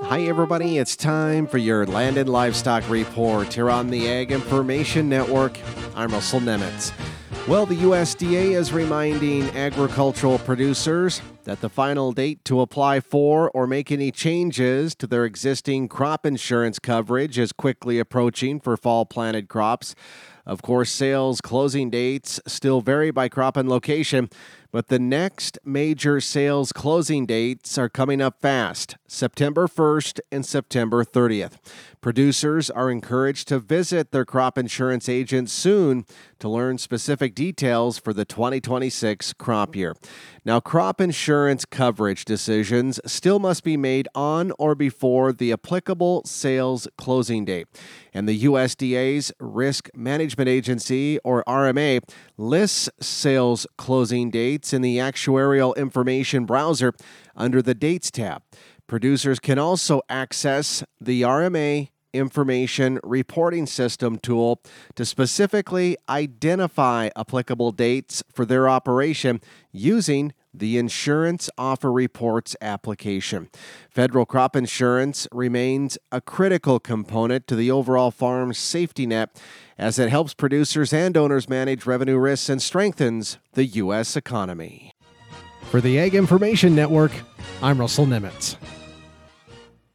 Hi, everybody. It's time for your Land and Livestock Report here on the Ag Information Network. I'm Russell Nemitz. Well, the USDA is reminding agricultural producers that the final date to apply for or make any changes to their existing crop insurance coverage is quickly approaching for fall planted crops. Of course, sales closing dates still vary by crop and location, but the next major sales closing dates are coming up fast, September 1st and September 30th. Producers are encouraged to visit their crop insurance agent soon to learn specific details for the 2026 crop year. Now, crop insurance coverage decisions still must be made on or before the applicable sales closing date. And the USDA's Risk Management Agency, or RMA, lists sales closing dates in the Actuarial Information Browser under the Dates tab. Producers can also access the RMA Information Reporting System tool to specifically identify applicable dates for their operation using the Insurance Offer Reports application. Federal crop insurance remains a critical component to the overall farm safety net as it helps producers and owners manage revenue risks and strengthens the U.S. economy. For the Ag Information Network, I'm Russell Nemitz.